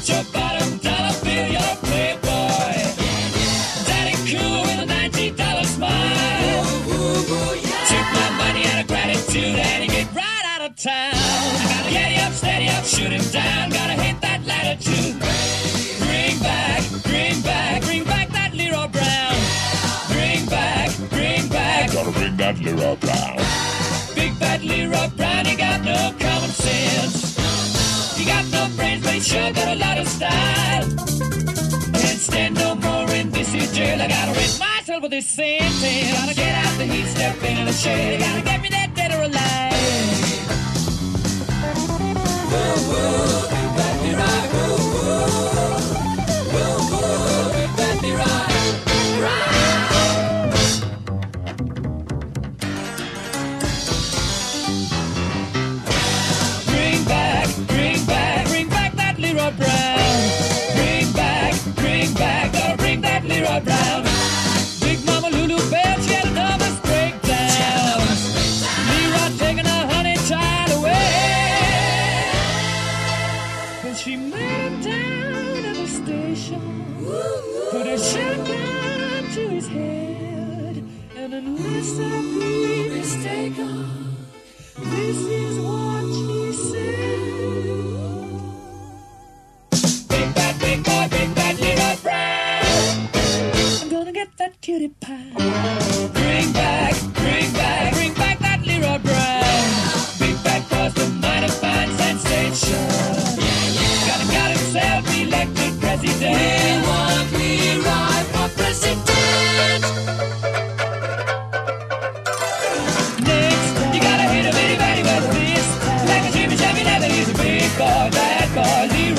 Get your bottom dollar bill, you're a playboy. Daddy cool with a $90 smile. Took my money out of gratitude and he get right out of town. Gotta get him up, steady up, shoot him down. Gotta hit that latitude. Bring back that Leroy Brown. Bring back. Gotta bring that Leroy Brown. Big bad Leroy Brown, he got no common sense. He got no brains, but he sure got a lot of style. Can't stand no more in this here jail. I gotta rid myself of this sentence. Gotta get out the heat, step into the shade. Gotta get me that dead or alive. Whoa, whoa, big bad Leroy. Whoa, whoa, whoa, whoa, big bad Leroy. Leroy Brown. Bring back, gotta bring that Leroy Brown. Big Mama Lulu Bell, she had a nervous breakdown. Leroy taking her honey child away. But she met him down at the station, put a shotgun to his head, and unless I'm really mistaken, this is what she said. Big bad Leroy Brown. I'm gonna get that cutie pie. Bring back that Leroy Brown. Big bad caused a mighty fine sensation. Got himself elected president. We want Leroy for president. Next, you gotta hit a bitty batty with this. Like a Jimmy Chevy leather, he's a big boy, bad boy, Leroy.